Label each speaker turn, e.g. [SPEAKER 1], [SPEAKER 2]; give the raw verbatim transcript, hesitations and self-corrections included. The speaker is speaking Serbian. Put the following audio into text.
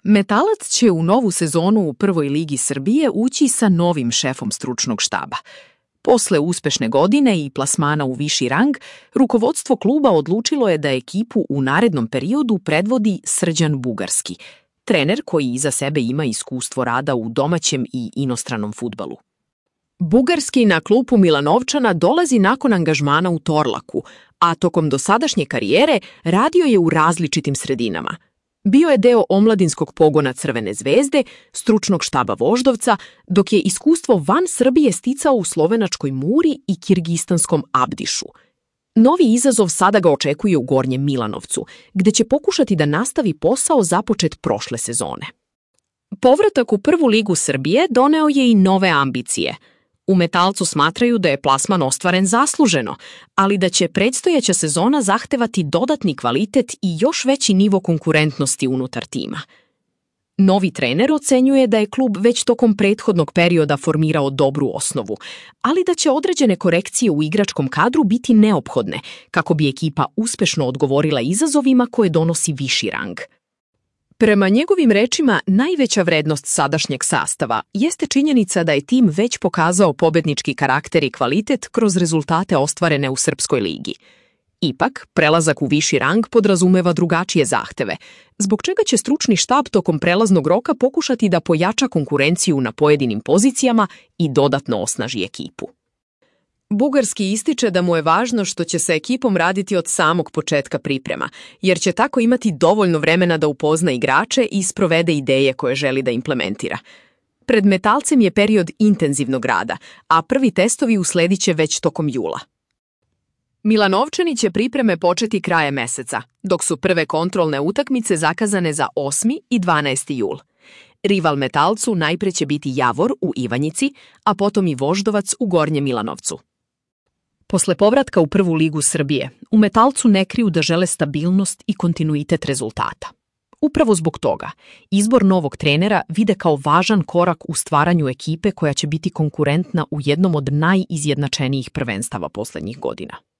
[SPEAKER 1] Metalac će u novu sezonu u prvoj ligi Srbije ući sa novim šefom stručnog štaba. Posle uspešne godine i plasmana u viši rang, rukovodstvo kluba odlučilo je da ekipu u narednom periodu predvodi Srđan Bugarski, trener koji iza sebe ima iskustvo rada u domaćem i inostranom fudbalu. Bugarski na klupu Milanovčana dolazi nakon angažmana u Torlaku, a tokom dosadašnje karijere radio je u različitim sredinama. Bio je deo omladinskog pogona Crvene zvezde, stručnog štaba Voždovca, dok je iskustvo van Srbije sticao u slovenačkoj Muri i kirgistanskom Abdišu. Novi izazov sada ga očekuje u Gornjem Milanovcu, gde će pokušati da nastavi posao započet prošle sezone. Povratak u prvu ligu Srbije doneo je i nove ambicije. U Metalcu smatraju da je plasman ostvaren zasluženo, ali da će predstojeća sezona zahtevati dodatni kvalitet i još veći nivo konkurentnosti unutar tima. Novi trener ocenjuje da je klub već tokom prethodnog perioda formirao dobru osnovu, ali da će određene korekcije u igračkom kadru biti neophodne kako bi ekipa uspešno odgovorila izazovima koje donosi viši rang. Prema njegovim rečima, najveća vrednost sadašnjeg sastava jeste činjenica da je tim već pokazao pobednički karakter i kvalitet kroz rezultate ostvarene u Srpskoj ligi. Ipak, prelazak u viši rang podrazumeva drugačije zahteve, zbog čega će stručni štab tokom prelaznog roka pokušati da pojača konkurenciju na pojedinim pozicijama i dodatno osnaži ekipu. Bugarski ističe da mu je važno što će sa ekipom raditi od samog početka priprema, jer će tako imati dovoljno vremena da upozna igrače i sprovede ideje koje želi da implementira. Pred Metalcem je period intenzivnog rada, a prvi testovi usledit će već tokom jula. Milanovčani će pripreme početi krajem meseca, dok su prve kontrolne utakmice zakazane za osmi i dvanaesti jul. Rival Metalcu najpre će biti Javor u Ivanjici, a potom i Voždovac u Gornjem Milanovcu. Posle povratka u prvu ligu Srbije, u Metalcu ne kriju da žele stabilnost i kontinuitet rezultata. Upravo zbog toga, izbor novog trenera vide kao važan korak u stvaranju ekipe koja će biti konkurentna u jednom od najizjednačenijih prvenstava poslednjih godina.